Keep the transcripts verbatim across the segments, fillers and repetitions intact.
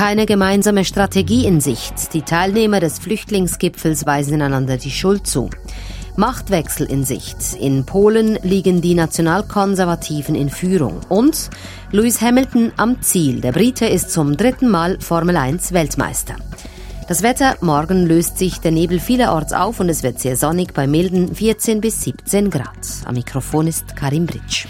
keine gemeinsame Strategie in Sicht. Die Teilnehmer des Flüchtlingsgipfels weisen einander die Schuld zu. Machtwechsel in Sicht. In Polen liegen die Nationalkonservativen in Führung. Und Lewis Hamilton am Ziel. Der Brite ist zum dritten Mal Formel eins Weltmeister. Das Wetter: Morgen löst sich der Nebel vielerorts auf und es wird sehr sonnig bei milden vierzehn bis siebzehn Grad. Am Mikrofon ist Karim Britsch.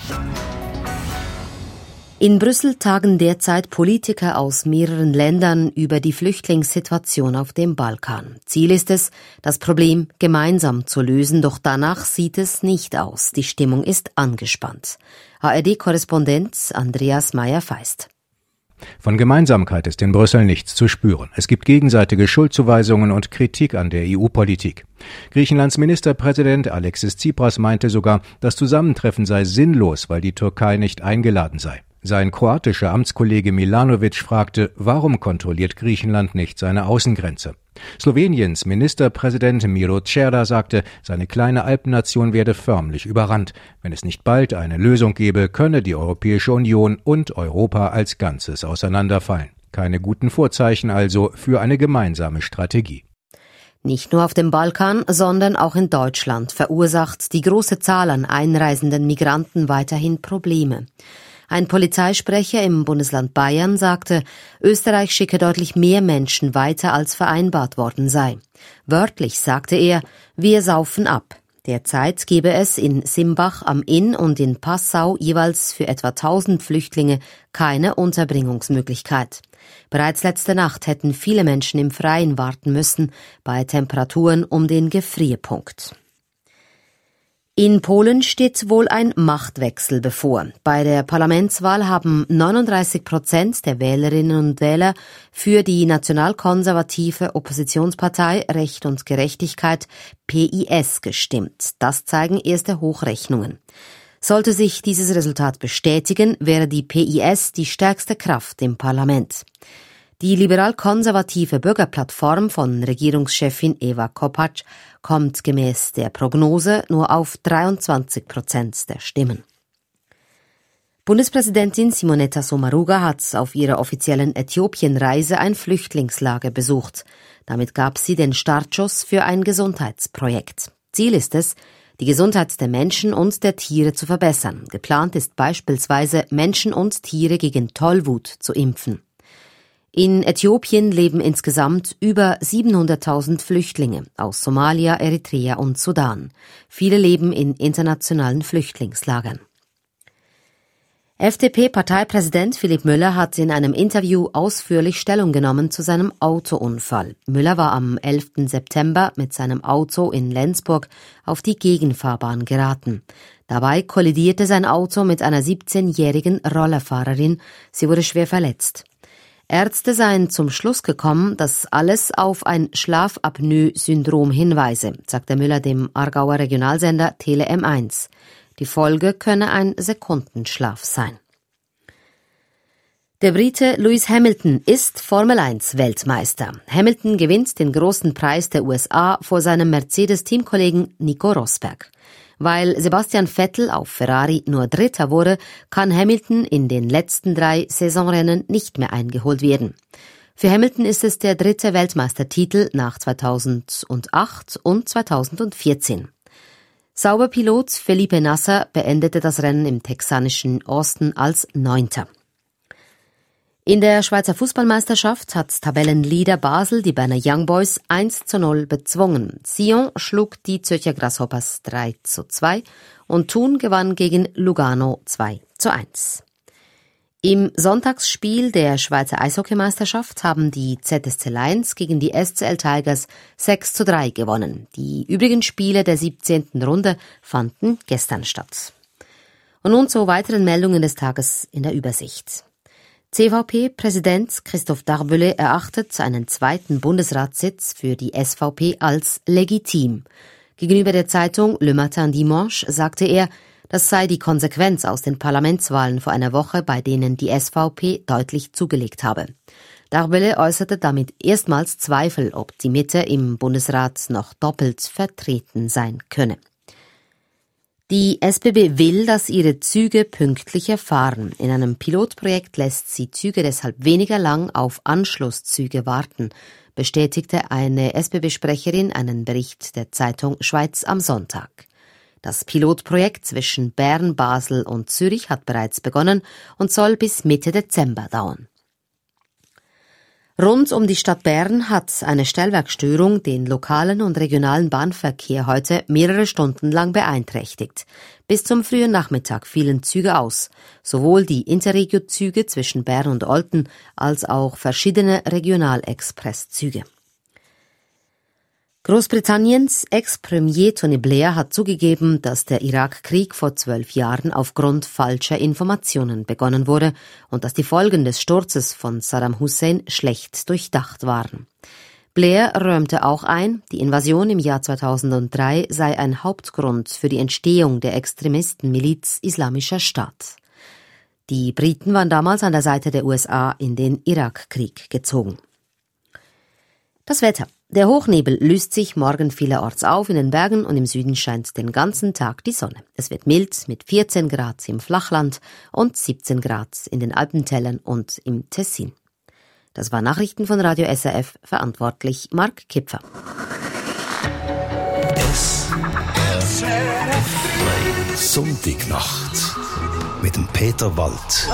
In Brüssel tagen derzeit Politiker aus mehreren Ländern über die Flüchtlingssituation auf dem Balkan. Ziel ist es, das Problem gemeinsam zu lösen, doch danach sieht es nicht aus. Die Stimmung ist angespannt. A R D-Korrespondent Andreas Meyer-Feist. Von Gemeinsamkeit ist in Brüssel nichts zu spüren. Es gibt gegenseitige Schuldzuweisungen und Kritik an der E U-Politik. Griechenlands Ministerpräsident Alexis Tsipras meinte sogar, das Zusammentreffen sei sinnlos, weil die Türkei nicht eingeladen sei. Sein kroatischer Amtskollege Milanovic fragte, warum kontrolliert Griechenland nicht seine Außengrenze? Sloweniens Ministerpräsident Miro Cerar sagte, seine kleine Alpennation werde förmlich überrannt. Wenn es nicht bald eine Lösung gebe, könne die Europäische Union und Europa als Ganzes auseinanderfallen. Keine guten Vorzeichen also für eine gemeinsame Strategie. Nicht nur auf dem Balkan, sondern auch in Deutschland verursacht die große Zahl an einreisenden Migranten weiterhin Probleme. Ein Polizeisprecher im Bundesland Bayern sagte, Österreich schicke deutlich mehr Menschen weiter, als vereinbart worden sei. Wörtlich sagte er, wir saufen ab. Derzeit gebe es in Simbach am Inn und in Passau jeweils für etwa tausend Flüchtlinge keine Unterbringungsmöglichkeit. Bereits letzte Nacht hätten viele Menschen im Freien warten müssen, bei Temperaturen um den Gefrierpunkt. In Polen steht wohl ein Machtwechsel bevor. Bei der Parlamentswahl haben neununddreißig Prozent der Wählerinnen und Wähler für die nationalkonservative Oppositionspartei Recht und Gerechtigkeit P I S gestimmt. Das zeigen erste Hochrechnungen. Sollte sich dieses Resultat bestätigen, wäre die P I S die stärkste Kraft im Parlament. Die liberal-konservative Bürgerplattform von Regierungschefin Eva Kopacz kommt gemäß der Prognose nur auf dreiundzwanzig Prozent der Stimmen. Bundespräsidentin Simonetta Sommaruga hat auf ihrer offiziellen Äthiopienreise ein Flüchtlingslager besucht. Damit gab sie den Startschuss für ein Gesundheitsprojekt. Ziel ist es, die Gesundheit der Menschen und der Tiere zu verbessern. Geplant ist beispielsweise, Menschen und Tiere gegen Tollwut zu impfen. In Äthiopien leben insgesamt über siebenhunderttausend Flüchtlinge aus Somalia, Eritrea und Sudan. Viele leben in internationalen Flüchtlingslagern. F D P-Parteipräsident Philipp Müller hat in einem Interview ausführlich Stellung genommen zu seinem Autounfall. Müller war am elften September mit seinem Auto in Lenzburg auf die Gegenfahrbahn geraten. Dabei kollidierte sein Auto mit einer siebzehnjährigen Rollerfahrerin. Sie wurde schwer verletzt. Ärzte seien zum Schluss gekommen, dass alles auf ein Schlafapnoe-Syndrom hinweise, sagte Müller dem Aargauer Regionalsender Tele M eins. Die Folge könne ein Sekundenschlaf sein. Der Brite Lewis Hamilton ist Formel eins Weltmeister. Hamilton gewinnt den großen Preis der U S A vor seinem Mercedes-Teamkollegen Nico Rosberg. Weil Sebastian Vettel auf Ferrari nur Dritter wurde, kann Hamilton in den letzten drei Saisonrennen nicht mehr eingeholt werden. Für Hamilton ist es der dritte Weltmeistertitel nach zweitausendacht und zweitausendvierzehn. Sauberpilot Felipe Nasser beendete das Rennen im texanischen Austin als Neunter. In der Schweizer Fußballmeisterschaft hat Tabellenleader Basel die Berner Young Boys eins zu null bezwungen. Sion schlug die Zürcher Grasshoppers drei zu zwei und Thun gewann gegen Lugano zwei zu eins. Im Sonntagsspiel der Schweizer Eishockeymeisterschaft haben die Z S C Lions gegen die S C L Tigers sechs zu drei gewonnen. Die übrigen Spiele der siebzehnten Runde fanden gestern statt. Und nun zu weiteren Meldungen des Tages in der Übersicht. C V P-Präsident Christoph Darbülle erachtet einen zweiten Bundesratssitz für die S V P als legitim. Gegenüber der Zeitung Le Matin Dimanche sagte er, das sei die Konsequenz aus den Parlamentswahlen vor einer Woche, bei denen die S V P deutlich zugelegt habe. Darbülle äußerte damit erstmals Zweifel, ob die Mitte im Bundesrat noch doppelt vertreten sein könne. Die S B B will, dass ihre Züge pünktlicher fahren. In einem Pilotprojekt lässt sie Züge deshalb weniger lang auf Anschlusszüge warten, bestätigte eine S B B-Sprecherin einen Bericht der Zeitung Schweiz am Sonntag. Das Pilotprojekt zwischen Bern, Basel und Zürich hat bereits begonnen und soll bis Mitte Dezember dauern. Rund um die Stadt Bern hat eine Stellwerkstörung den lokalen und regionalen Bahnverkehr heute mehrere Stunden lang beeinträchtigt. Bis zum frühen Nachmittag fielen Züge aus, sowohl die Interregio-Züge zwischen Bern und Olten als auch verschiedene Regionalexpresszüge. Großbritanniens Ex-Premier Tony Blair hat zugegeben, dass der Irakkrieg vor zwölf Jahren aufgrund falscher Informationen begonnen wurde und dass die Folgen des Sturzes von Saddam Hussein schlecht durchdacht waren. Blair räumte auch ein, die Invasion im Jahr zweitausenddrei sei ein Hauptgrund für die Entstehung der Extremistenmiliz Islamischer Staat. Die Briten waren damals an der Seite der U S A in den Irakkrieg gezogen. Das Wetter. Der Hochnebel löst sich morgen vielerorts auf in den Bergen und im Süden scheint den ganzen Tag die Sonne. Es wird mild mit vierzehn Grad im Flachland und siebzehn Grad in den Alpentälern und im Tessin. Das war Nachrichten von Radio S R F, verantwortlich Mark Kipfer. S R F Sonntagnacht mit dem Peter Wald.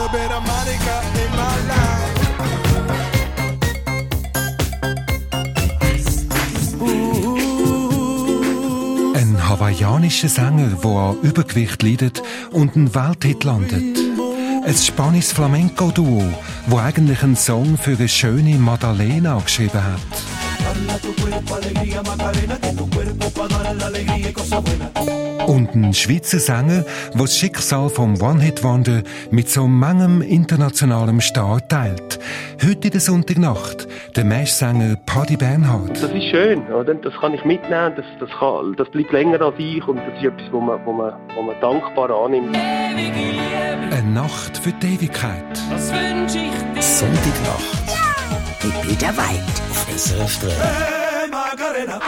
Ein hawaiianischer Sänger, der an Übergewicht leidet und einen Welthit landet. Ein spanisches Flamenco-Duo, das eigentlich einen Song für eine schöne Madalena geschrieben hat. Und ein Schweizer Sänger, der das Schicksal vom One-Hit-Wonder mit so manchem internationalem Star teilt. Heute in der Sonntagnacht der Mesh-Sänger Paddy Bernhard. Das ist schön, oder? Das kann ich mitnehmen, das, das, kann, das bleibt länger als ich und das ist etwas, wo man, wo man, wo man dankbar annimmt. Eine Nacht für die Ewigkeit. Das wünsch ich dir. Sonntagnacht. Ja. Mit Peter Wald auf S R F drei. Hey, Macarena.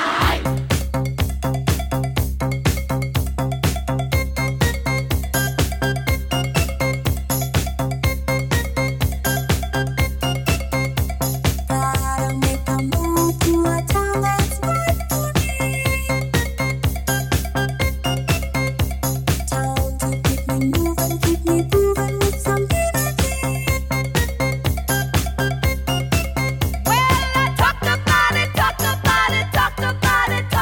Well, I talked about it, talked about it, talked about it.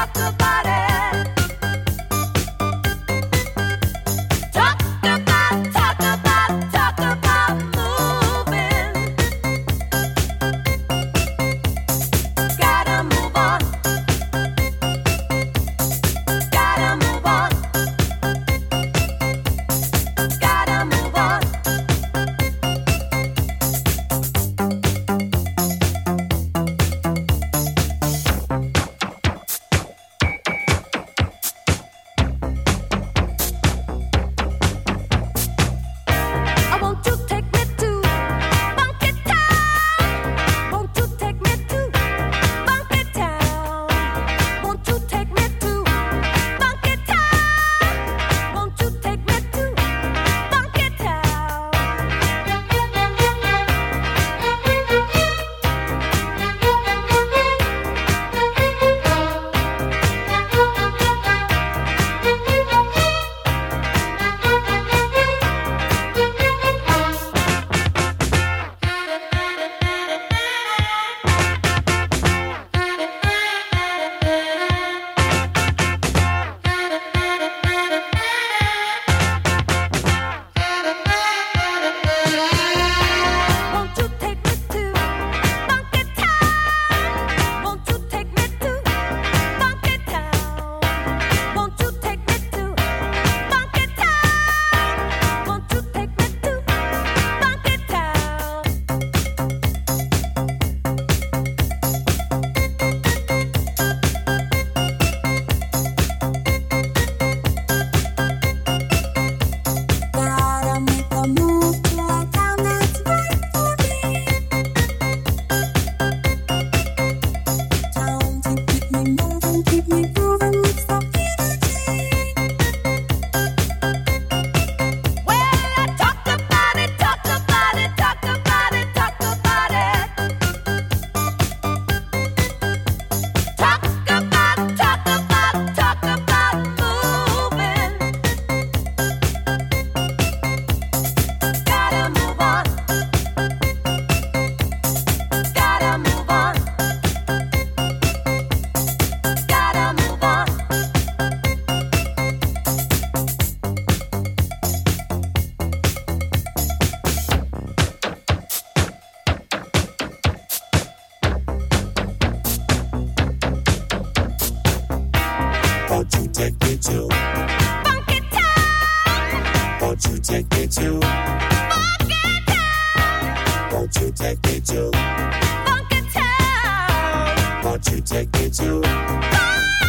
Won't you take me to Funky Town? Won't you take me to Funky Town? Won't you take me to Funky Town? Won't you take me to Funky Town?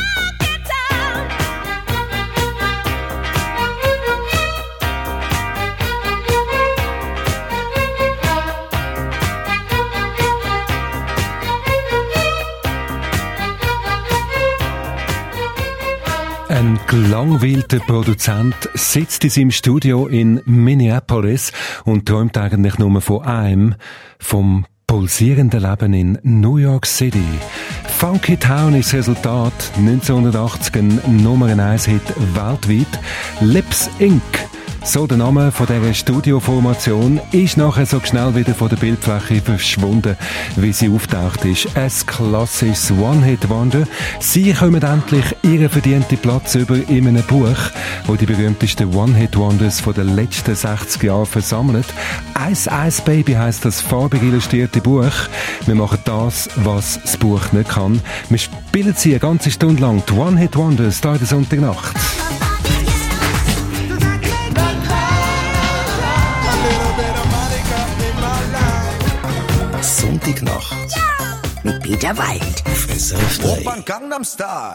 Ein gelangweilter Produzent sitzt in seinem Studio in Minneapolis und träumt eigentlich nur von einem, vom pulsierenden Leben in New York City. Funky Town ist das Resultat, neunzehnhundertachtzig ein Nummer eins Hit weltweit. Lips Incorporated, so der Name von dieser Studioformation, ist nachher so schnell wieder von der Bildfläche verschwunden, wie sie auftaucht ist. Ein klassisches One-Hit-Wonder. Sie kommen endlich ihren verdienten Platz über in einem Buch, wo die berühmtesten One-Hit-Wonders von den letzten sechzig Jahren versammelt. Ice Ice Baby heisst das farbig illustrierte Buch. Wir machen das, was das Buch nicht kann. Wir spielen sie eine ganze Stunde lang. Die One-Hit-Wonders, da in der Sonntagnacht. Sonntagnacht mit Peter Wild auf S R F drei. Open Gangnam Style.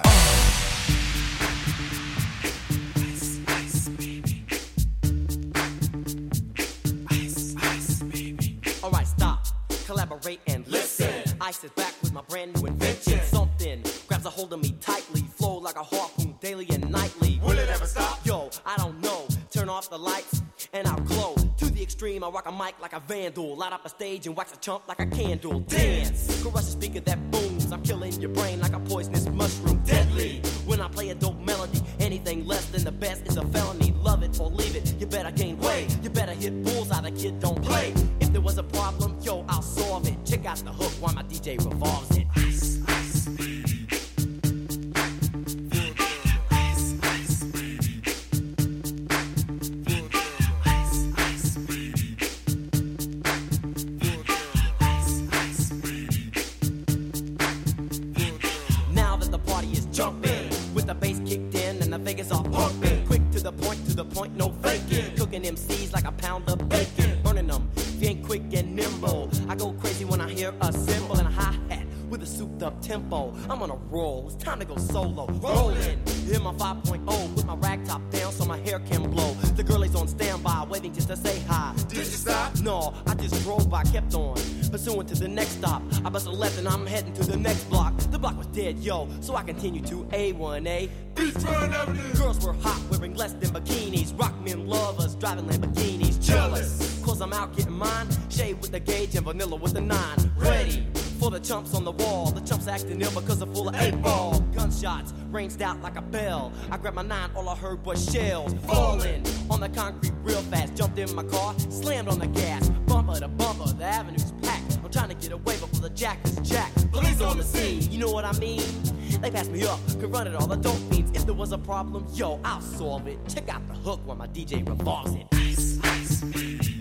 Alright, stop, collaborate and listen. Ice is back with my brand new invention. Something grabs a hold of me tightly, flow like a harpoon daily and nightly. Will it ever stop? Yo, I don't know. Turn off the lights and I'll glow. To the extreme, I rock a mic like a vandal. Light up a stage and wax a chump like a candle. Dance, crush a speaker that booms. I'm killing your brain like a poisonous mushroom. Deadly, when I play a dope melody. Anything less than the best is a felony. Love it or leave it, you better gain weight. You better hit bullseye, the kid don't play. If there was a problem, yo, I'll solve it. Check out the hook while my D J revolves it. Ice, ice, baby. Vegas all pumping, quick to the point, to the point, no faking. Cooking M Cs like a pound of bacon, burning them, being quick and nimble. I go crazy when I hear a cymbal and a hi-hat with a souped-up tempo. I'm on a roll, it's time to go solo. Rolling, hit my five point oh, put my rag top down so my hair can blow. The girl is on standby, waiting just to say hi. Did you stop? No, I just drove by, kept on, pursuing to the next stop. I bust a left and I'm heading to the next block. The block was dead, yo, so I continue to A one A. Girls were hot, wearing less than bikinis. Rock men lovers, driving Lamborghinis. Jealous, cause I'm out getting mine. Shade with the gauge and vanilla with the nine. Ready for the chumps on the wall. The chumps acting ill because they're full of eight ball. Gunshots ranged out like a bell. I grabbed my nine, all I heard was shells falling on the concrete real fast. Jumped in my car, slammed on the gas. Bumper to bumper, the avenue's packed. I'm trying to get away before the jack is jacked. Police on the scene, you know what I mean? They passed me up, could run it all, the dope fiends. If there was a problem, yo, I'll solve it. Check out the hook while my D J revolves it. Ice, ice, baby.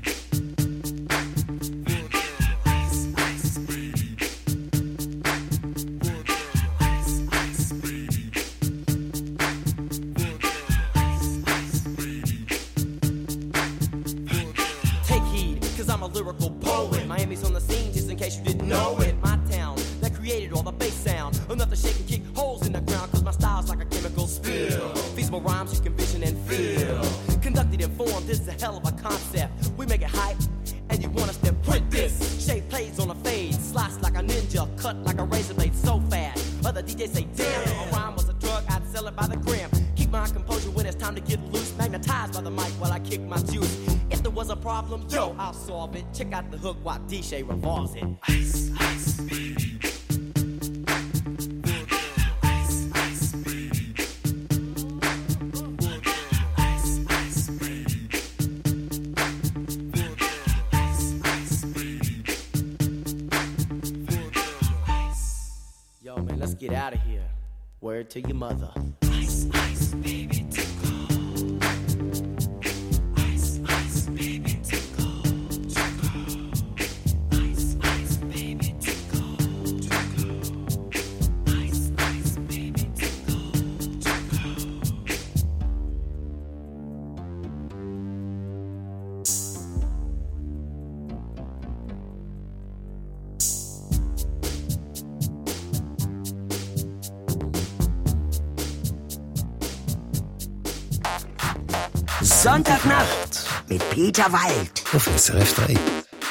Take heed, cause I'm a lyrical poet. Miami's on the scene, just in case you didn't know it. My town, that created all the bass sound. Enough to shake and kick holes in the ground, cause my style's like a chemical spill. Feasible rhymes you can vision and feel. Conducted in form, this is a hell of a concept. We make it hype, and you want us to print this. Shape plays on a fade, slice like a ninja, cut like a razor blade so fast. Other D Js say, damn, if a rhyme was a drug, I'd sell it by the gram. Keep my composure when it's time to get loose. Magnetized by the mic while I kick my juice. If there was a problem, yo, I'll solve it. Check out the hook while D J revolves it. Ice, ice, baby. Yo, man, let's get out of here. Word to your mother. Ice, ice, baby, tickle. Ice, ice, baby, tickle. Tickle. Ice, ice, baby, tickle. Tickle. Ice, ice, baby, tickle. Tickle. Sonntagnacht mit Peter Wald auf S R F drei.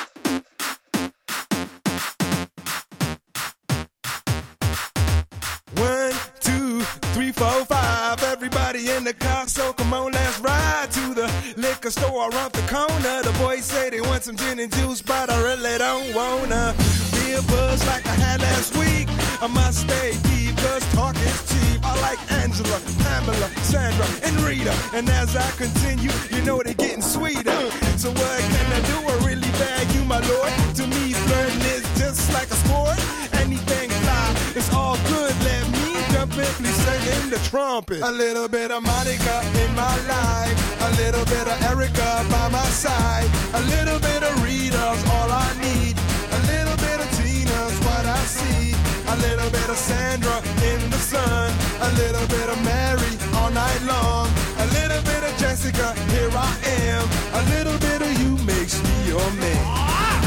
One, two, three, four, five. Everybody in the car, so come on, let's ride to the liquor store around the corner. The boys say they want some gin and juice, but I really don't wanna be a buzz like I had last week. I must stay deep, cause talk is cheap. I like Angela, Pamela, Sandra, and Rita. And as I continue, you know they're getting sweeter. So what can I do? I really bag you, my lord. To me, flirting is just like a sport. Anything fly, it's all good. Let me jump in, please sing in the trumpet. A little bit of Monica in my life. A little bit of Erica by my side. A little bit of Rita's all I need. A little bit of Tina's what I see. A little bit of Sandra in the sun. A little bit of Mary all night long. A little bit of Jessica, here I am. A little bit of you makes me your man.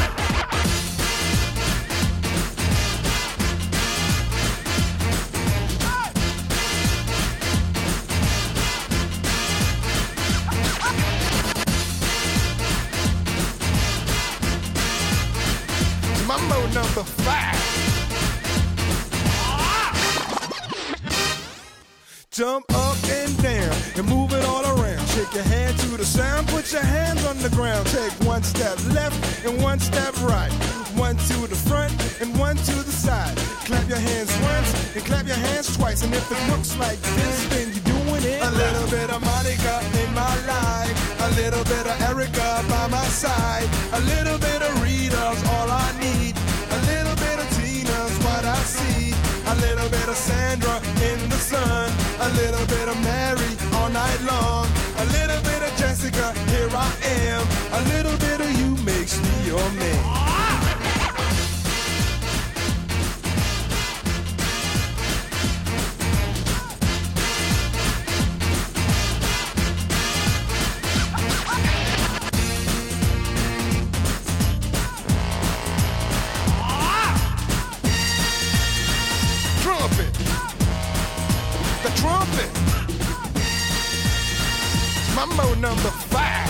Mambo number five. Jump up and down and move it all around. Shake your hand to the sound, put your hands on the ground. Take one step left and one step right. One to the front and one to the side. Clap your hands once and clap your hands twice. And if it looks like this, then you're doing it. A little bit of Monica in my life. A little bit of Erica by my side. A little bit of Rita's all I need. A little bit of Tina's what I see. A little bit of Sandra in the sun. A little bit of Mary all night long. A little bit of Jessica, here I am. A little bit of you makes me your man. Trumpet. Mambo number five.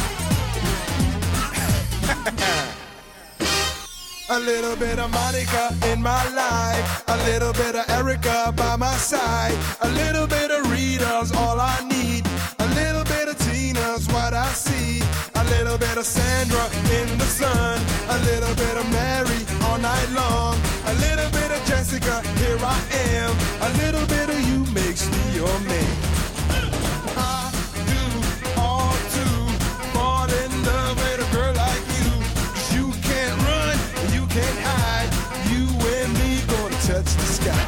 A little bit of Monica in my life. A little bit of Erica by my side. A little bit of Rita's all I need. A little bit of Tina's what I see. A little bit of Sandra in the sun. A little bit of Mary all night long. A little bit of Jessica, here I am. A little bit of you makes me your man. I do all to fall in love with a girl like you. 'Cause you can't run, and you can't hide. You and me gonna touch the sky.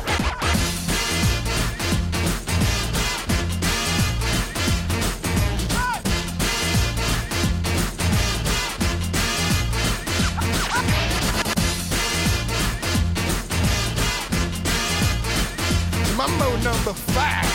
Mambo number five.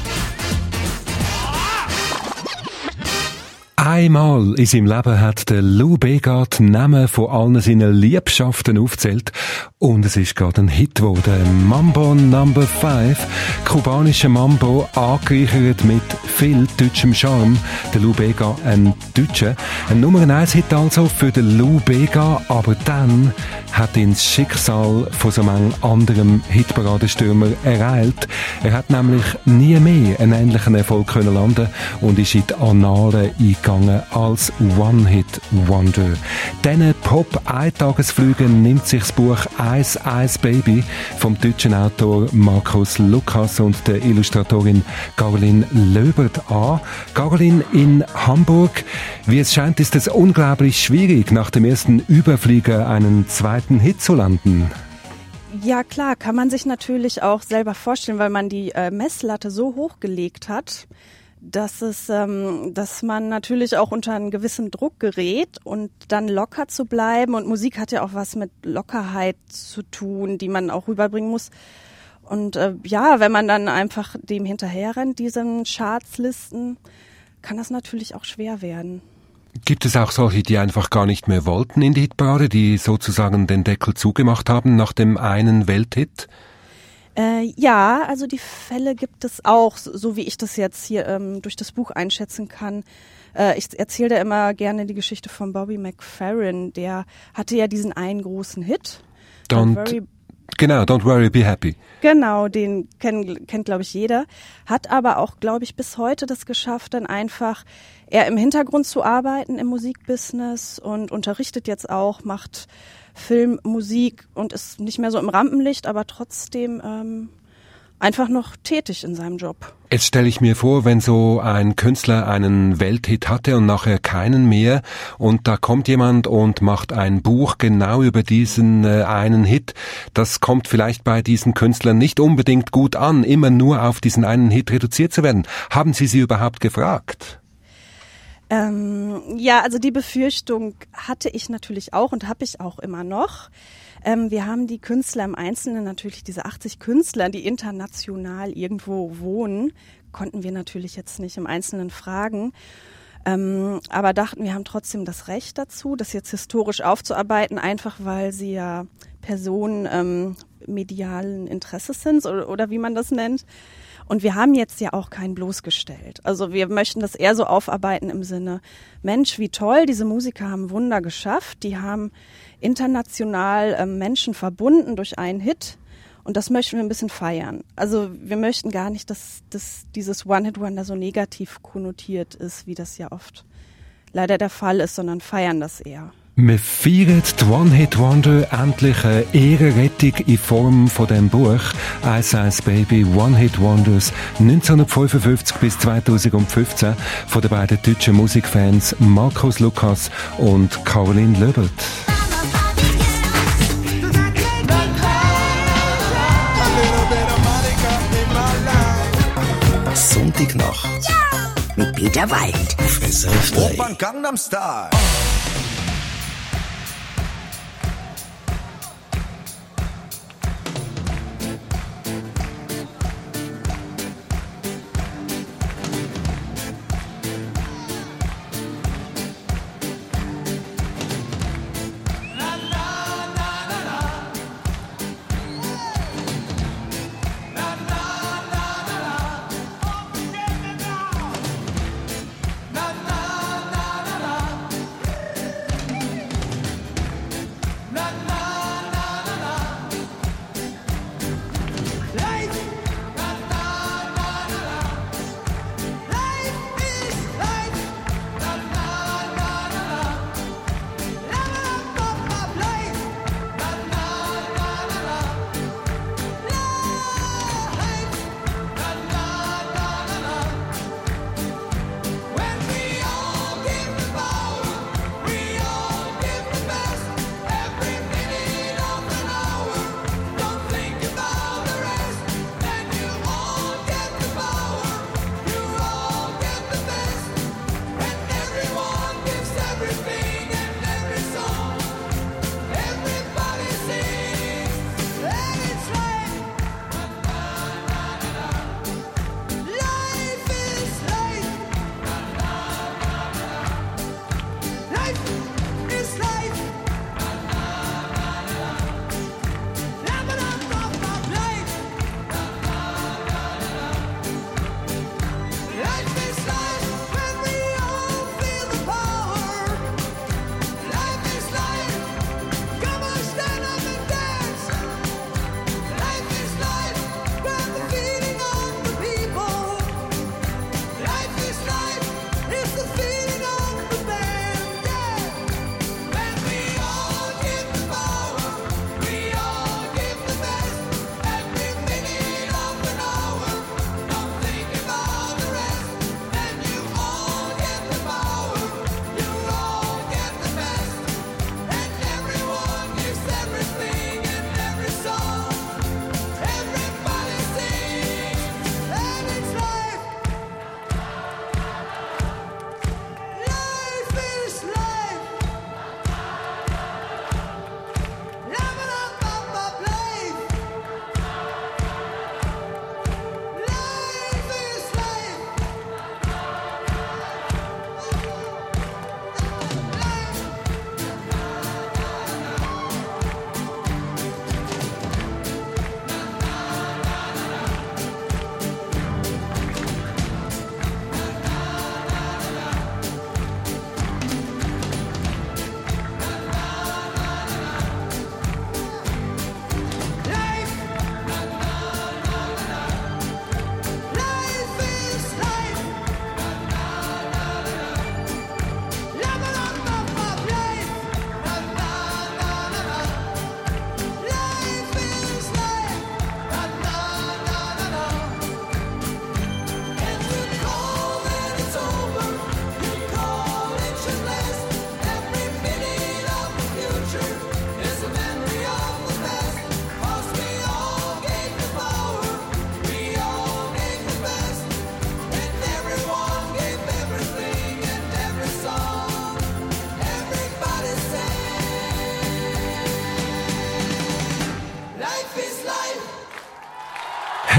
Einmal in seinem Leben hat der Lou Bega die Namen von allen seinen Liebschaften aufgezählt und es ist gerade ein Hit geworden. Mambo Number five, kubanischer Mambo, angereichert mit viel deutschem Charme. Der Lou Bega, ein Deutscher. Ein Nummer eins Hit also für den Lou Bega, aber dann hat ihn das Schicksal von so einem anderen Hitparadestürmer ereilt. Er hat nämlich nie mehr einen ähnlichen Erfolg können landen und ist in die Annalen eingegangen als One-Hit-Wonder. Diesen Pop-Eintagesflügen nimmt sich das Buch Ice Ice Baby vom deutschen Autor Markus Lukas und der Illustratorin Caroline Löbert an. Caroline, in Hamburg, wie es scheint, ist es unglaublich schwierig, nach dem ersten Überflieger einen zweiten Hit zu landen. Ja klar, kann man sich natürlich auch selber vorstellen, weil man die äh, Messlatte so hochgelegt hat, dass es, ähm, dass man natürlich auch unter einen gewissen Druck gerät und dann locker zu bleiben. Und Musik hat ja auch was mit Lockerheit zu tun, die man auch rüberbringen muss. Und äh, ja, wenn man dann einfach dem hinterherrennt, diesen Chartslisten, kann das natürlich auch schwer werden. Gibt es auch solche, die einfach gar nicht mehr wollten in die Hitparade, die sozusagen den Deckel zugemacht haben nach dem einen Welthit? Äh, ja, also die Fälle gibt es auch, so, so wie ich das jetzt hier ähm, durch das Buch einschätzen kann. Äh, ich erzähle da immer gerne die Geschichte von Bobby McFerrin. Der hatte ja diesen einen großen Hit. Don't, Worry, genau, Don't Worry, Be Happy. Genau, den kenn, kennt, glaube ich, jeder. Hat aber auch, glaube ich, bis heute das geschafft, dann einfach eher im Hintergrund zu arbeiten im Musikbusiness und unterrichtet jetzt auch, macht Film, Musik und ist nicht mehr so im Rampenlicht, aber trotzdem ähm, einfach noch tätig in seinem Job. Jetzt stelle ich mir vor, wenn so ein Künstler einen Welthit hatte und nachher keinen mehr und da kommt jemand und macht ein Buch genau über diesen äh, einen Hit, das kommt vielleicht bei diesen Künstlern nicht unbedingt gut an, immer nur auf diesen einen Hit reduziert zu werden. Haben Sie sie überhaupt gefragt? Ähm, ja, also die Befürchtung hatte ich natürlich auch und habe ich auch immer noch. Ähm, wir haben die Künstler im Einzelnen, natürlich diese achtzig Künstler, die international irgendwo wohnen, konnten wir natürlich jetzt nicht im Einzelnen fragen. Ähm, aber dachten, wir haben trotzdem das Recht dazu, das jetzt historisch aufzuarbeiten, einfach weil sie ja Personen ähm, medialen Interesses sind oder, oder wie man das nennt. Und wir haben jetzt ja auch keinen bloßgestellt. Also wir möchten das eher so aufarbeiten im Sinne, Mensch, wie toll, diese Musiker haben Wunder geschafft. Die haben international ähm, Menschen verbunden durch einen Hit. Und das möchten wir ein bisschen feiern. Also wir möchten gar nicht, dass, dass dieses One-Hit-Wonder so negativ konnotiert ist, wie das ja oft leider der Fall ist, sondern feiern das eher. Wir feiern die One-Hit-Wonder endlich eine Ehrenrettung in Form von dem Buch Ice Ice Baby One-Hit-Wonders neunzehnhundertfünfundfünfzig bis zweitausendfünfzehn von den beiden deutschen Musikfans Markus Lukas und Caroline Löbelt. Sonntagnacht mit Peter Wild. Fresse frei. Opern Gangnam Style.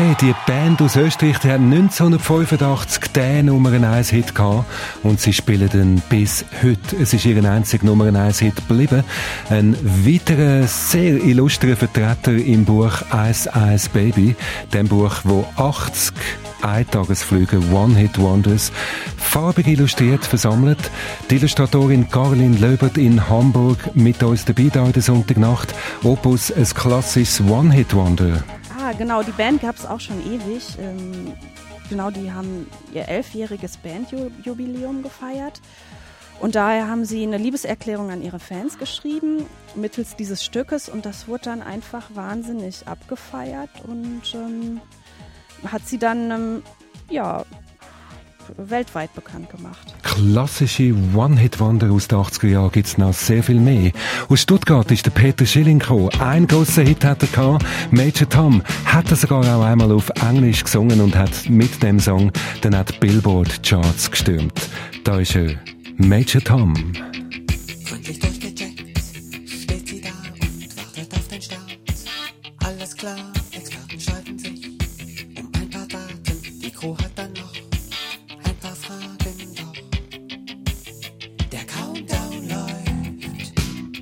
Okay, die Band aus Österreich, die hat neunzehnhundertfünfundachtzig den Nummer eins Hit gehabt und sie spielen den bis heute. Es ist ihr einziger Nummer eins Hit geblieben. Ein weiterer sehr illustrer Vertreter im Buch Ice Ice Baby, dem Buch, wo achtzig Eintagesflüge One-Hit-Wonders farbig illustriert versammelt. Die Illustratorin Caroline Löbert in Hamburg mit uns dabei da in der Sonntagnacht. Opus, ein klassisches One-Hit-Wonder. Ah, genau, die Band gab es auch schon ewig. Ähm, genau, die haben ihr elfjähriges Bandjubiläum gefeiert. Und daher haben sie eine Liebeserklärung an ihre Fans geschrieben, mittels dieses Stückes. Und das wurde dann einfach wahnsinnig abgefeiert und ähm, hat sie dann ähm, ja, weltweit bekannt gemacht. Klassische One-Hit-Wonder aus den achtziger Jahren gibt es noch sehr viel mehr. Aus Stuttgart ist der Peter Schilling gekommen. Ein grosser Hit hat er gehabt. Major Tom hat er sogar auch einmal auf Englisch gesungen und hat mit dem Song dann auch die Billboard-Charts gestürmt. Da ist er, Major Tom. Gründlich durchgecheckt, steht sie da und wartet auf den Start. Alles klar, Experten streiten sich um ein paar Daten. Die Crew hat dann noch ein paar Fragen, doch der Countdown läuft.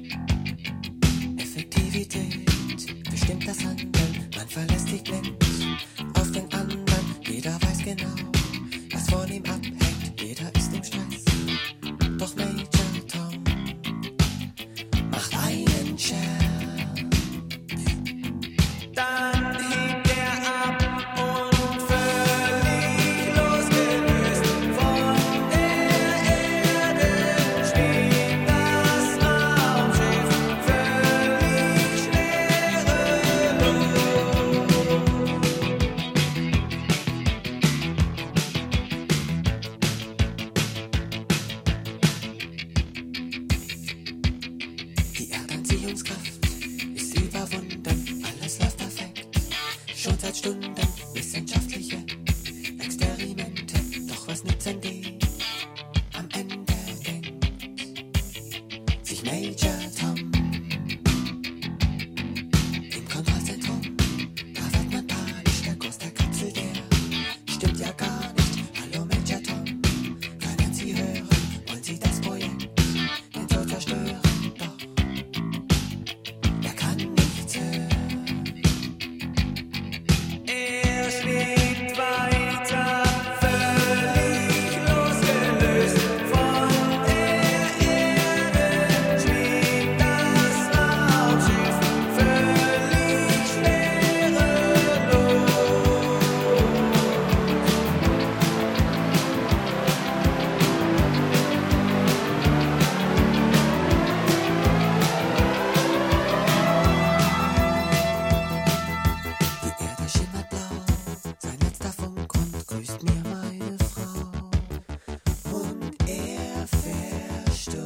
Effektivität bestimmt das Handeln. Man verlässt sich blind auf den anderen. Jeder weiß genau, was von ihm abhängt. Jeder ist im Stress. Doch Major Tom macht einen Scherz. Dann hebt er ab und völlig losgelöst von der Erde schwebt das Raumschiff völlig schwerelos. Die Erdanziehungskraft ist überwunden, alles läuft perfekt. Schon seit Stunden wissenschaftliche Experimente. Doch was nützen die? Am Ende denkt sich Major Tom im Kontrollzentrum. Da wird man panisch, der Kurs der Kapsel, der stimmt ja gar nicht. Hallo Major Tom, können Sie hören? Wollen Sie das Projekt den Tod zerstören? Doch er kann nichts hören. Er schwebt weiter, völlig losgelöst von der Erde schwebt das Raumschiff völlig schwerelos. Die Erde schimmert blau, sein letzter Funkgrund grüßt mir meine Frau und er verstummt.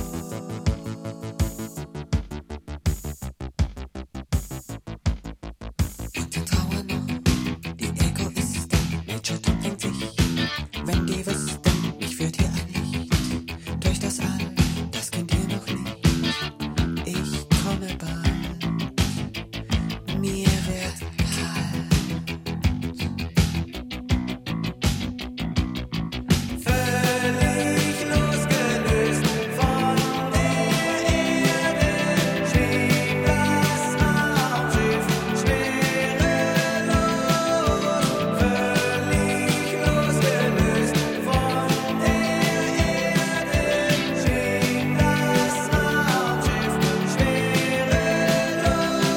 Und in Trauer noch die Egoisten. Major Tom denkt sich, wenn die wüssten, mich führt hier ein Licht durch das All, das kennt ihr noch nicht. Ich komme bald, mir wird kalt. Völlig losgelöst von der Erde schwebt das Raumschiff schwerelos. Völlig losgelöst von der Erde schwebt das Raumschiff schwerelos.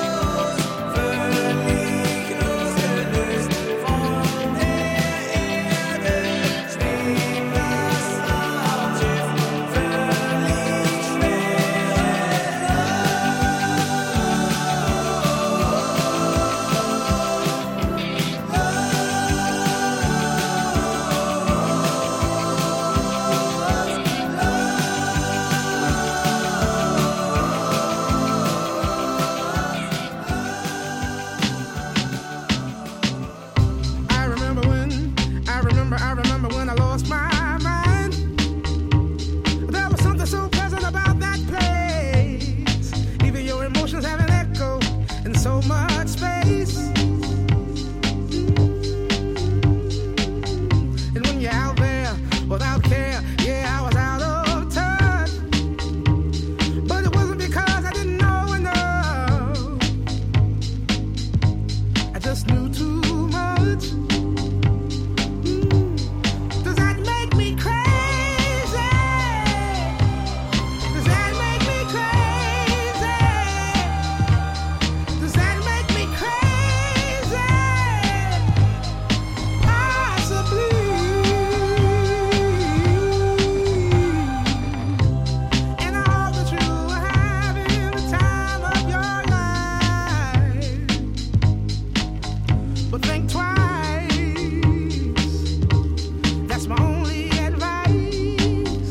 Völlig losgelöst von der Erde schwebt das Raumschiff I remember when, I remember, I remember when I lost my mind. There was something so pleasant about that place. Even your emotions have an echo in so much space. just knew too much. Mm. Does that make me crazy? Does that make me crazy? Does that make me crazy? Possibly. And I hope that you are having the time of your life. But think twice. That's my only advice.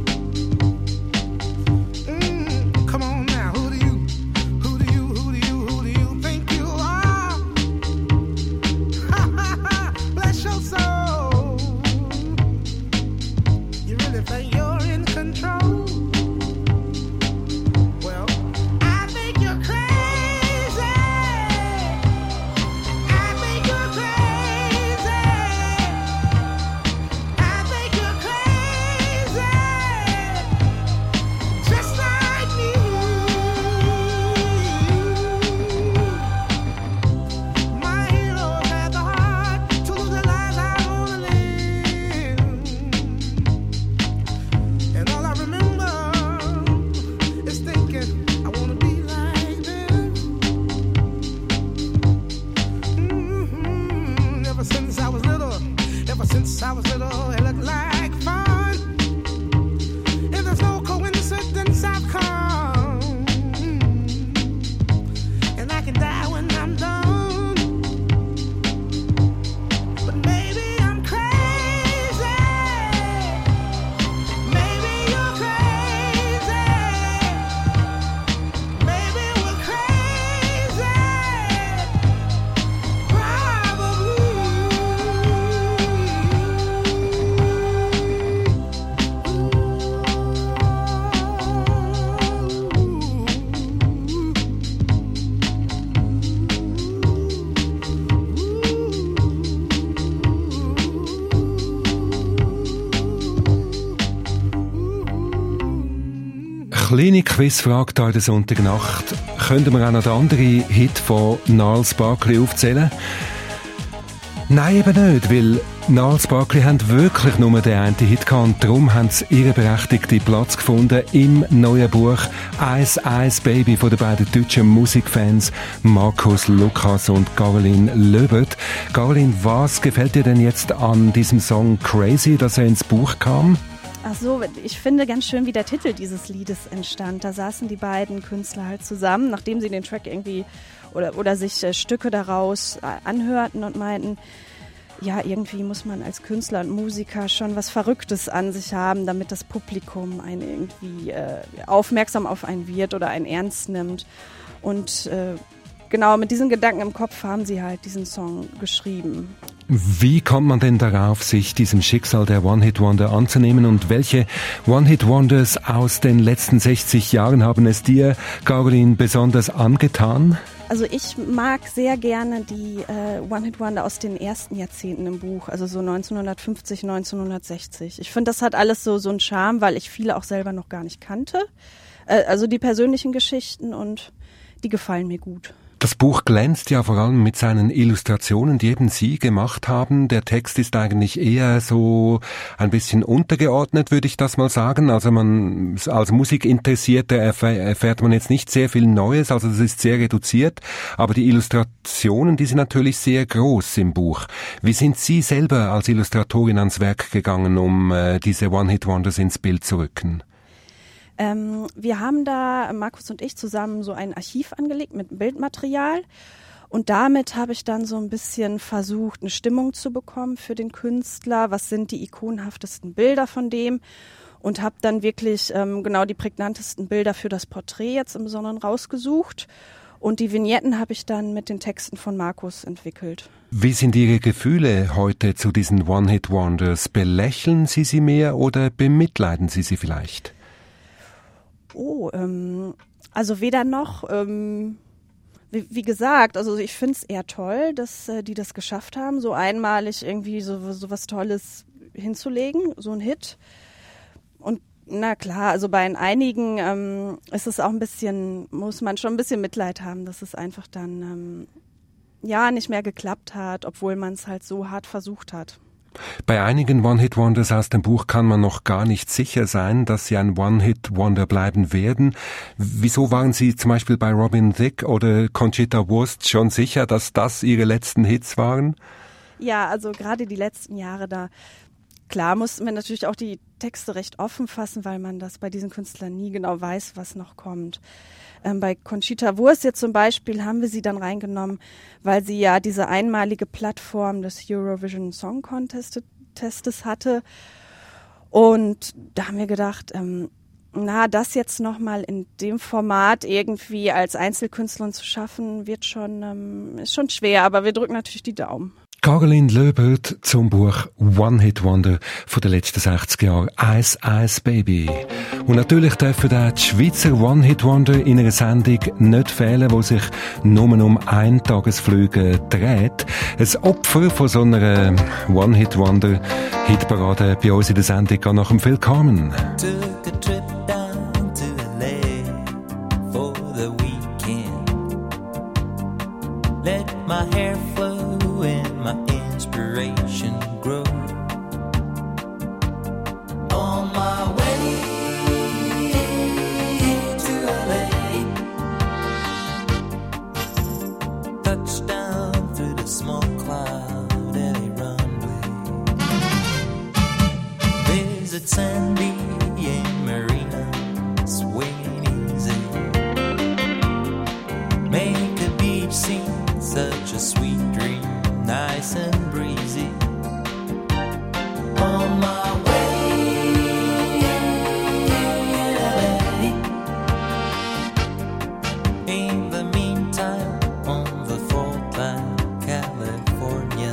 Mm, come on now, who do you, who do you, who do you, who do you think you are? Bless your soul. You really think you're in control? Well, I think you're crazy. I think you're crazy. I think you're crazy. Just like me. My heroes had the heart to lose the lives I wanna live. And all I remember is thinking I wanna be like them. Mhm. Ever since I was little, ever since I was little, it looked like fun. If there's no coincidence, I've come. And I can die when I'm done. But maybe I'm crazy. Maybe you're crazy. Maybe we're crazy. Kleine Quizfrage da in der Sonntagnacht. Könnten wir auch noch den anderen Hit von Gnarls Barkley aufzählen? Nein, eben nicht, weil Gnarls Barkley haben wirklich nur den einen Hit gehabt und darum haben sie ihren berechtigten Platz gefunden im neuen Buch «Ice Ice Baby» von den beiden deutschen Musikfans Markus Lukas und Caroline Löbert. Caroline, was gefällt dir denn jetzt an diesem Song «Crazy», dass er ins Buch kam? Ach so, ich finde ganz schön, wie der Titel dieses Liedes entstand. Da saßen die beiden Künstler halt zusammen, nachdem sie den Track irgendwie oder, oder sich äh, Stücke daraus äh, anhörten und meinten, ja, irgendwie muss man als Künstler und Musiker schon was Verrücktes an sich haben, damit das Publikum einen irgendwie äh, aufmerksam auf einen wird oder einen ernst nimmt. Und äh, genau mit diesen Gedanken im Kopf haben sie halt diesen Song geschrieben. Wie kommt man denn darauf, sich diesem Schicksal der One-Hit-Wonder anzunehmen und welche One-Hit-Wonders aus den letzten sechzig Jahren haben es dir, Caroline, besonders angetan? Also ich mag sehr gerne die äh, One-Hit-Wonder aus den ersten Jahrzehnten im Buch, also so neunzehnhundertfünfzig, neunzehnhundertsechzig. Ich finde, das hat alles so, so einen Charme, weil ich viele auch selber noch gar nicht kannte. Äh, also die persönlichen Geschichten und die gefallen mir gut. Das Buch glänzt ja vor allem mit seinen Illustrationen, die eben Sie gemacht haben. Der Text ist eigentlich eher so ein bisschen untergeordnet, würde ich das mal sagen. Also man, als Musikinteressierter erfährt man jetzt nicht sehr viel Neues, also es ist sehr reduziert. Aber die Illustrationen, die sind natürlich sehr groß im Buch. Wie sind Sie selber als Illustratorin ans Werk gegangen, um äh, diese One-Hit-Wonders ins Bild zu rücken? Ähm, wir haben da, Markus und ich, zusammen so ein Archiv angelegt mit Bildmaterial und damit habe ich dann so ein bisschen versucht, eine Stimmung zu bekommen für den Künstler. Was sind die ikonhaftesten Bilder von dem? Und habe dann wirklich ähm, genau die prägnantesten Bilder für das Porträt jetzt im Besonderen rausgesucht. Und die Vignetten habe ich dann mit den Texten von Markus entwickelt. Wie sind Ihre Gefühle heute zu diesen One-Hit-Wonders? Belächeln Sie sie mehr oder bemitleiden Sie sie vielleicht? Oh, ähm, also weder noch, ähm, wie, wie gesagt, also ich finde es eher toll, dass äh, die das geschafft haben, so einmalig irgendwie so, so was Tolles hinzulegen, so ein Hit. Und na klar, also bei einigen ähm, ist es auch ein bisschen, muss man schon ein bisschen Mitleid haben, dass es einfach dann ähm, ja nicht mehr geklappt hat, obwohl man es halt so hart versucht hat. Bei einigen One-Hit-Wonders aus dem Buch kann man noch gar nicht sicher sein, dass sie ein One-Hit-Wonder bleiben werden. Wieso waren Sie zum Beispiel bei Robin Thicke oder Conchita Wurst schon sicher, dass das Ihre letzten Hits waren? Ja, also gerade die letzten Jahre, da klar mussten wir natürlich auch die Texte recht offen fassen, weil man das bei diesen Künstlern nie genau weiß, was noch kommt. Ähm, bei Conchita Wurst jetzt zum Beispiel haben wir sie dann reingenommen, weil sie ja diese einmalige Plattform des Eurovision Song Contest Testes hatte. Und da haben wir gedacht, ähm, na, das jetzt nochmal in dem Format irgendwie als Einzelkünstlerin zu schaffen, wird schon, ähm, ist schon schwer, aber wir drücken natürlich die Daumen. Caroline Löbert zum Buch One-Hit-Wonder von den letzten sechzig Jahren. Ice Ice Baby. Und natürlich dürfen auch die Schweizer One-Hit-Wonder in einer Sendung nicht fehlen, die sich nur um Eintagesflüge dreht. Ein Opfer von so einer One-Hit-Wonder-Hitparade bei uns in der Sendung geht nach dem Phil Carmen. Took a trip down to L A for the weekend. Let my hair flow and my inspiration grow. On my way to L A, touchdown through the small cloud L A runway. Visit Sandy and Marina, swing easy. Make a beach scene such a sweet dream. Nice and breezy. On my way to L A. In the meantime, on the Fault Line, California.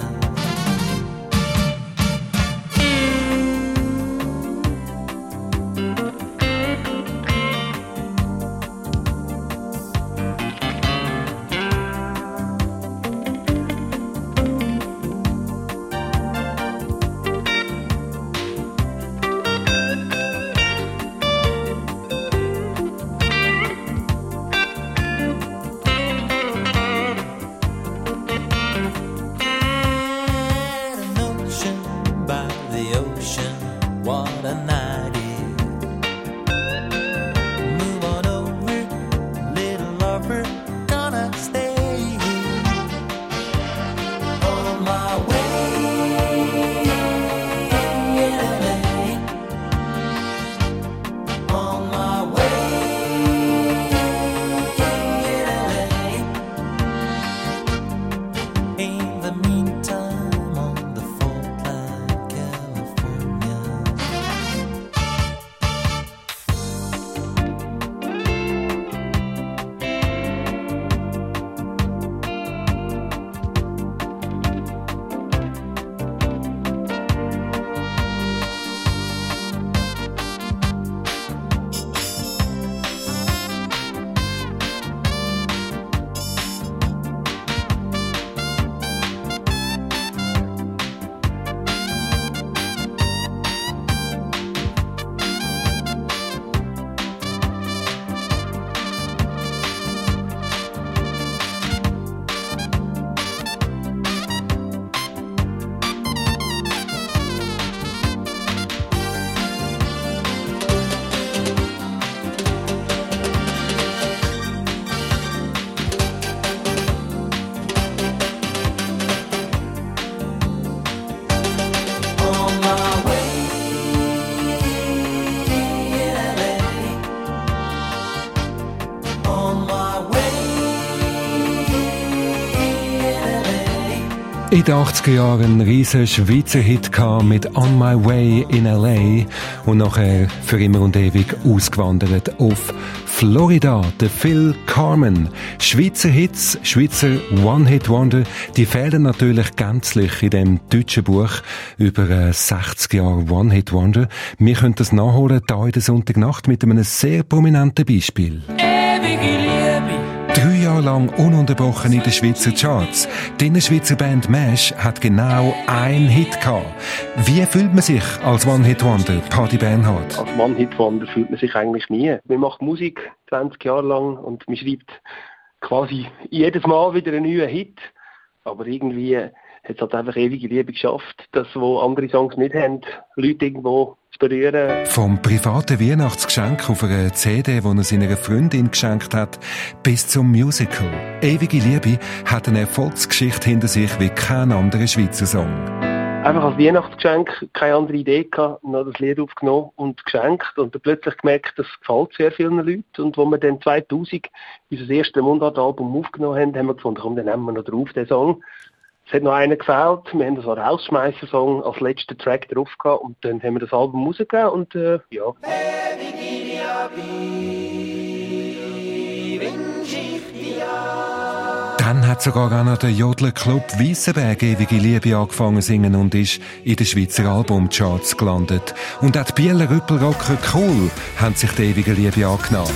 In den achtziger Jahren einen riesen Schweizer Hit mit On My Way in L A und nachher für immer und ewig ausgewandert auf Florida, der Phil Carmen. Schweizer Hits, Schweizer One-Hit-Wonder, die fehlen natürlich gänzlich in dem deutschen Buch über sechzig Jahre One-Hit-Wonder. Wir können das nachholen hier in der Sonntagnacht mit einem sehr prominenten Beispiel. Ewige Liebe. Drei Jahre lang ununterbrochen in den Schweizer Charts. Die Schweizer Band Mash hat genau einen Hit gehabt. Wie fühlt man sich als One-Hit-Wonder, Paddy Bernhard? Als One-Hit-Wonder fühlt man sich eigentlich nie. Man macht Musik zwanzig Jahre lang und man schreibt quasi jedes Mal wieder einen neuen Hit. Aber irgendwie hat es halt einfach ewige Liebe geschafft, das, wo andere Songs nicht haben, Leute irgendwo zu berühren. Vom privaten Weihnachtsgeschenk auf einer C D, die er seiner Freundin geschenkt hat, bis zum Musical. «Ewige Liebe» hat eine Erfolgsgeschichte hinter sich wie kein anderer Schweizer Song. Einfach als Weihnachtsgeschenk keine andere Idee gehabt, noch das Lied aufgenommen und geschenkt und dann plötzlich gemerkt, das gefällt sehr vielen Leuten. Und als wir dann zweitausend unser erstes Mundartalbum aufgenommen haben, haben wir gefunden, komm, dann nehmen wir noch drauf den Song. Es hat noch einen gefehlt, wir haben so einen Rausschmeißer-Song als letzten Track drauf gehabt und dann haben wir das Album rausgegeben und äh, ja. Dann hat sogar auch noch der Jodler-Club Weissenberg «Ewige Liebe» angefangen zu singen und ist in den Schweizer Albumcharts gelandet. Und auch die Bieler Rüppelrocker «Cool» haben sich die «Ewige Liebe» angenommen.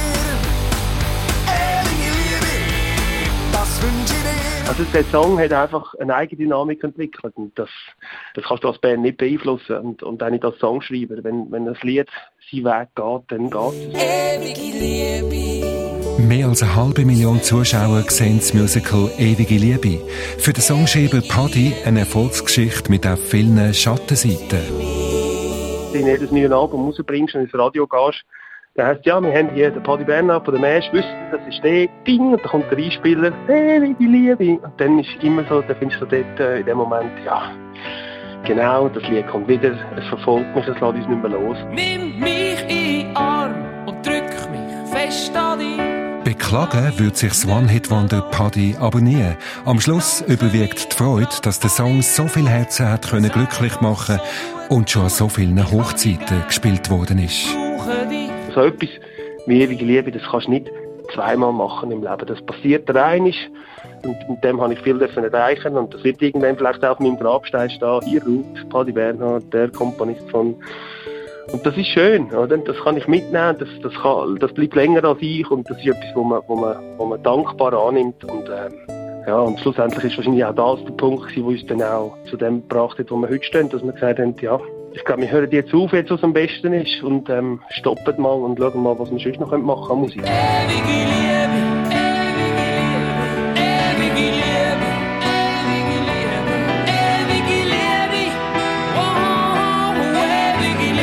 Also der Song hat einfach eine eigene Dynamik entwickelt und das, das kannst du als Band nicht beeinflussen und, und auch nicht als Songschreiber. Wenn, wenn das Lied seinen Weg geht, dann geht es. Ewige Liebe. Mehr als eine halbe Million Zuschauer sehen das Musical «Ewige Liebe». Für den Songschreiber Paddy eine Erfolgsgeschichte mit auch vielen Schattenseiten. Wenn du ein neues Album rausbringst und ins Radio gehst, dann heisst ja, wir haben hier den Paddy Bernhard von der Mesh, wissen, das ist der Ding, und dann kommt der Einspieler, «Ewige Liebe». Und dann ist immer so, dann findest du dort äh, in dem Moment, ja, genau, das Lied kommt wieder, es verfolgt mich, es lässt uns nicht mehr los. Nimm mich in den Arm und drück mich fest an dich. Beklagen würde sich das One-Hit-Wonder Paddy aber nie. Am Schluss überwiegt die Freude, dass der Song so viel Herzen hat können glücklich machen und schon an so vielen Hochzeiten gespielt worden ist. So etwas wie «Ewige Liebe», das kannst du nicht zweimal machen im Leben. Das passiert dir einmal und mit dem habe ich viel erreichen und das wird irgendwann vielleicht auch auf meinem Grabstein stehen. Hier ruht Paddy Bernhard, der Komponist von... Und das ist schön, oder? Das kann ich mitnehmen, das, das, kann, das bleibt länger als ich und das ist etwas, wo man, wo man, wo man dankbar annimmt. Und, ähm, ja, und schlussendlich ist wahrscheinlich auch das der Punkt, der uns dann auch zu dem gebracht hat, wo wir heute stehen, dass wir gesagt haben, ja, ich glaube, wir hören jetzt auf, jetzt was am besten ist und ähm, stoppen mal und schauen mal, was wir sonst noch machen können an Musik. Ewige Liebe, ewige Liebe, ewige Liebe, ewige Liebe, ewige Liebe, oh, ewige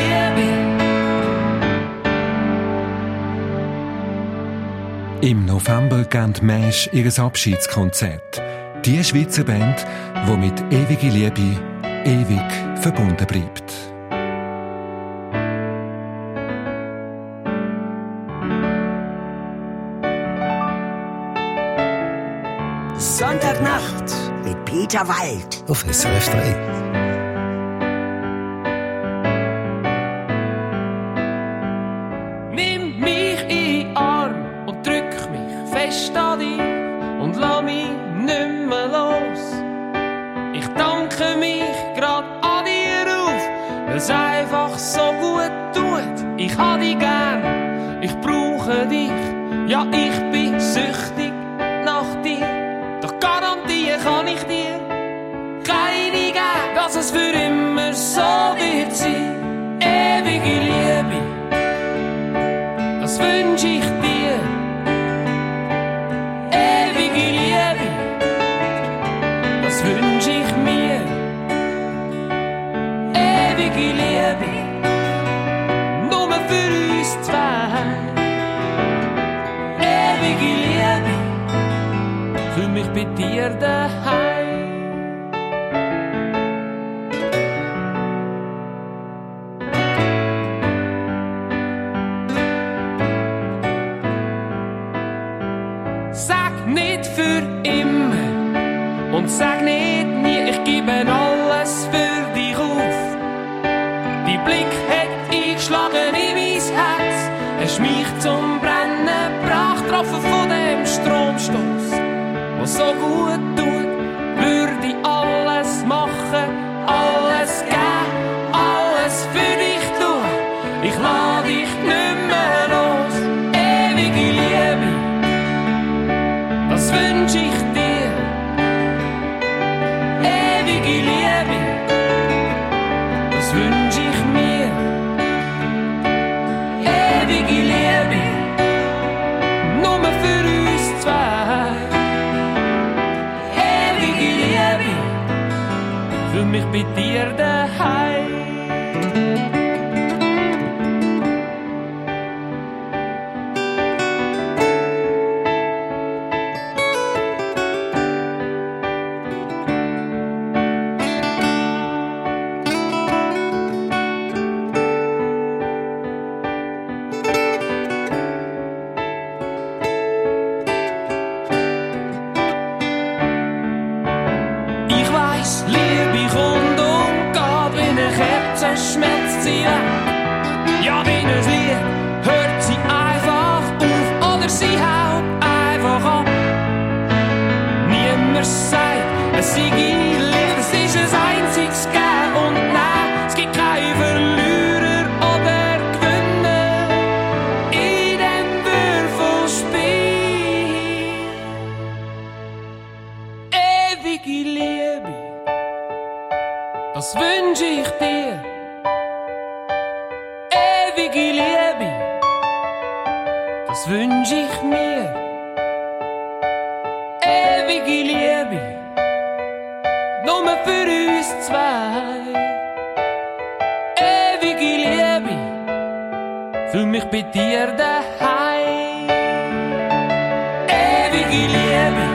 Liebe. Im November geben die Mesh ihr Abschiedskonzert. Die Schweizer Band, die mit «Ewige Liebe» ewig verbunden bleibt. Sonntagnacht mit Peter Wald auf S R F drei. Nimm mich in den Arm und drück mich fest an dich und lass mich nicht mehr los. Ich danke mich grad an dir auf, weil's einfach so gut tut. Ich hab dich gern, ich brauche dich, ja ich bin süchtig nach dir. Doch garantieren kann ich dir keine geben, dass es für immer so wird sein. Ewige Liebe, das wünsch ich dir. Ewige Liebe, das wünsch ich mir. Ewige Liebe, nur für uns zwei. Ewige Liebe, für mich bei dir daheim. Sag nicht für immer und sag nicht nie, ich gebe alles für dich auf. Dein Blick hat eingeschlagen in mein Herz, hast mich zum Brennen gebracht, getroffen von dem Stromstoß, was so gut tut, würde ich alles machen, alles geben, alles für dich tun. Ich lass dich nicht mehr los. Ewige Liebe, das wünsch ich dir. Ewige Liebe, das wünsch ich mir. Ewige Liebe, nur für uns zwei. fühl mich bei dir daheim. Das wünsch ich dir, ewige Liebe, das wünsch ich mir, ewige Liebe, nur für uns zwei, ewige Liebe, fühl mich bei dir daheim, ewige Liebe.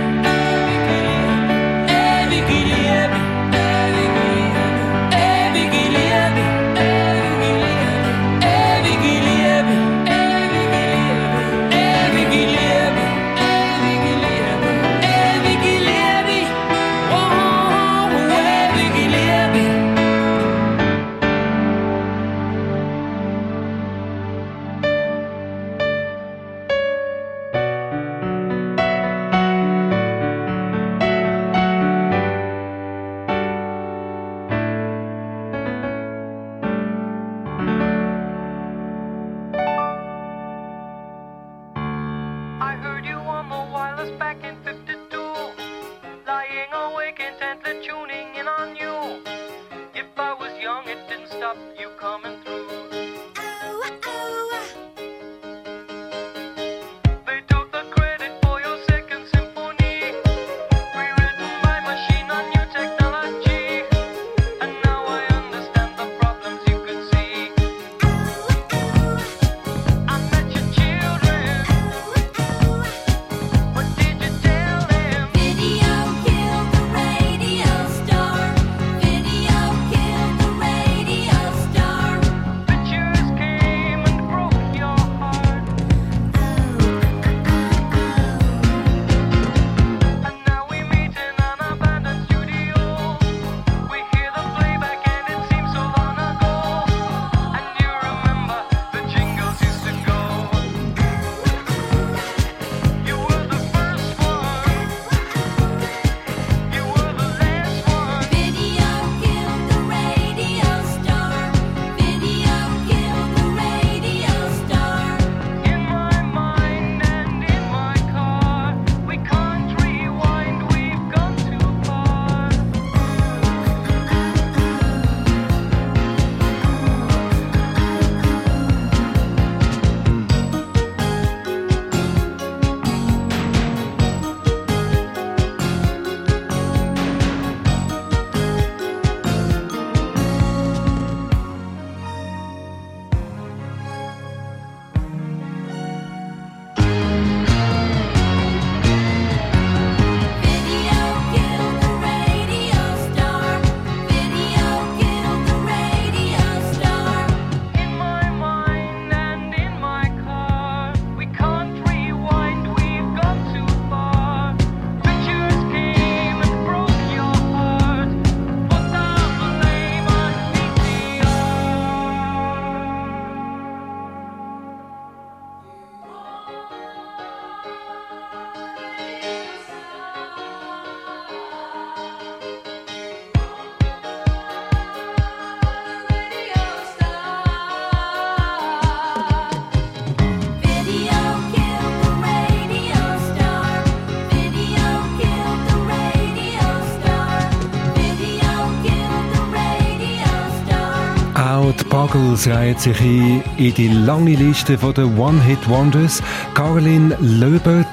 Die Buggles reihen sich ein in die lange Liste der One-Hit-Wonders. Caroline Löbert,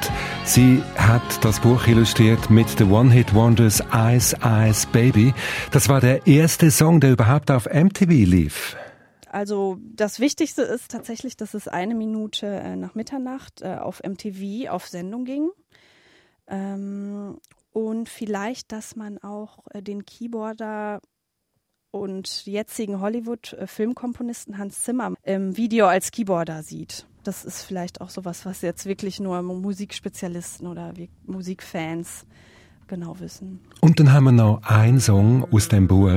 Sie hat das Buch illustriert mit The One-Hit-Wonders Ice Ice Baby. Das war der erste Song, der überhaupt auf M T V lief. Also das Wichtigste ist tatsächlich, dass es eine Minute äh, nach Mitternacht äh, auf M T V auf Sendung ging. Ähm, und vielleicht, dass man auch äh, den Keyboarder und jetzigen Hollywood-Filmkomponisten Hans Zimmer im Video als Keyboarder sieht. Das ist vielleicht auch sowas, was jetzt wirklich nur Musikspezialisten oder Musikfans genau wissen. Und dann haben wir noch einen Song aus dem Buch,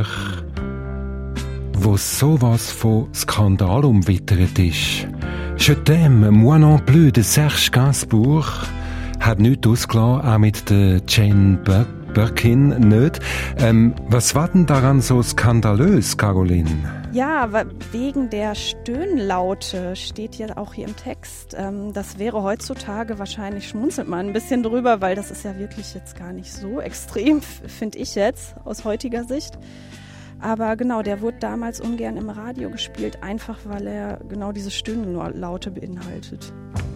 wo sowas von Skandal umwittert ist. «Je t'aime, moi non plus» de Serge Gainsbourg hat nichts ausgelassen, auch mit der Jane Bur- Birkin nicht. Ähm, was war denn daran so skandalös, Caroline? Ja, wegen der Stöhnlaute steht ja auch hier im Text. Ähm, das wäre heutzutage, wahrscheinlich schmunzelt man ein bisschen drüber, weil das ist ja wirklich jetzt gar nicht so extrem, finde ich jetzt, aus heutiger Sicht. Aber genau, der wurde damals ungern im Radio gespielt, einfach weil er genau diese Stöhnlaute beinhaltet.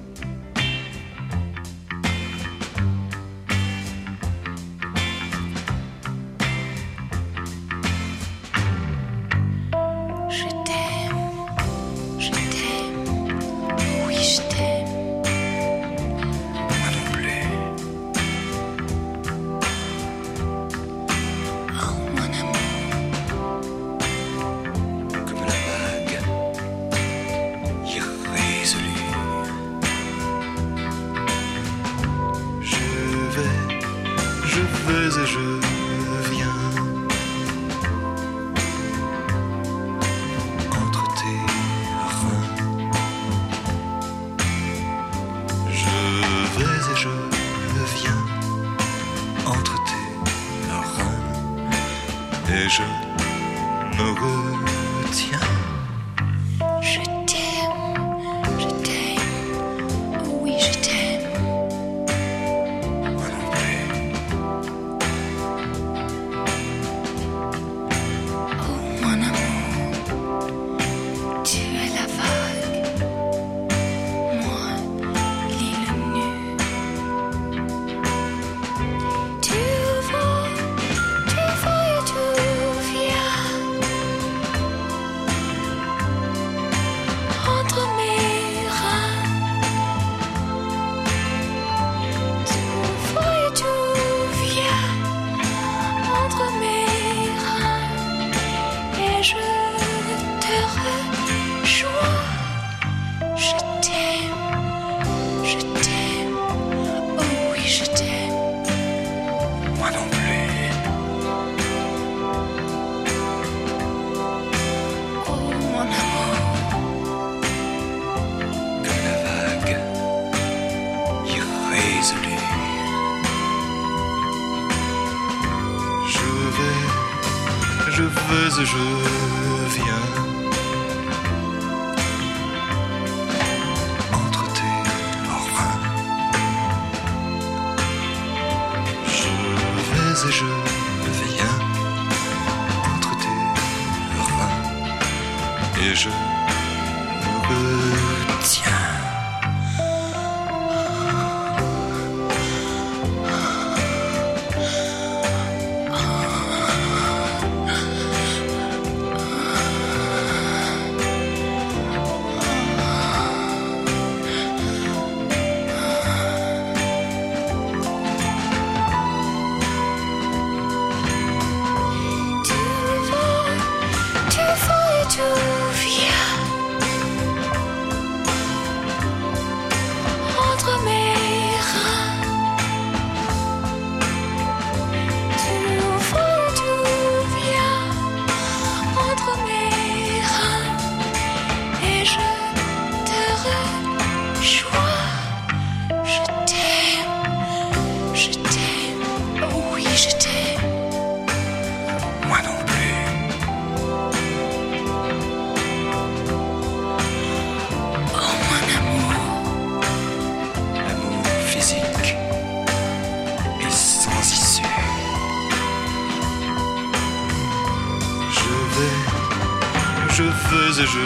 et je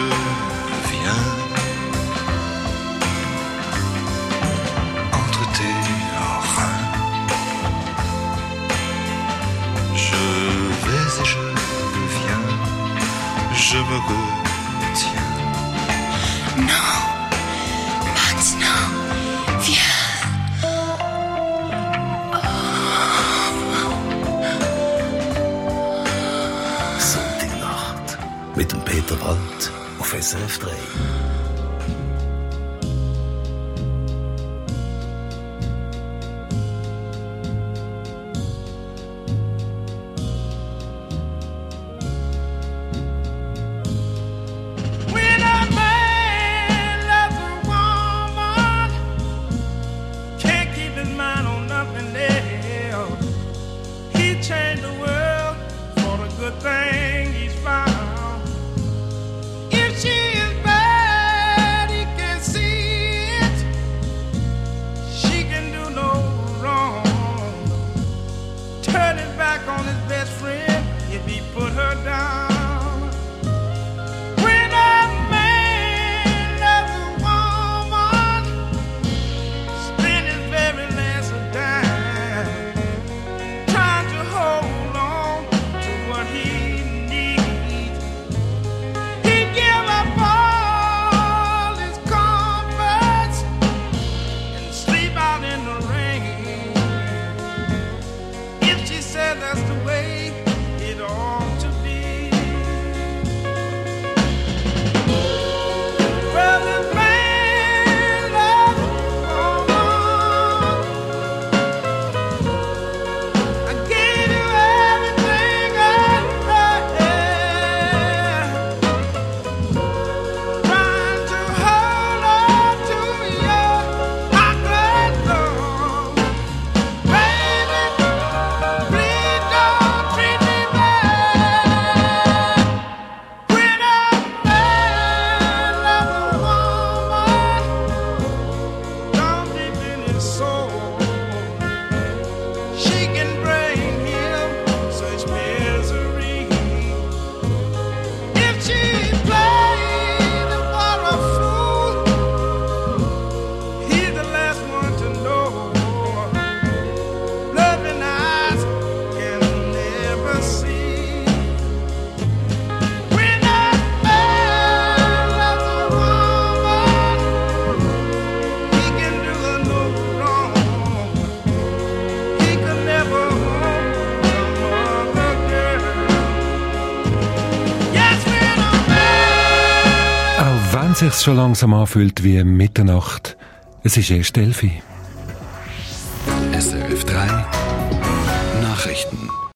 viens entre tes je veux que Non, maintenant, viens. Sonntagnacht mit dem Peter Wald auf S R F drei. Sich's schon langsam anfühlt wie Mitternacht. Es ist erst elf Uhr.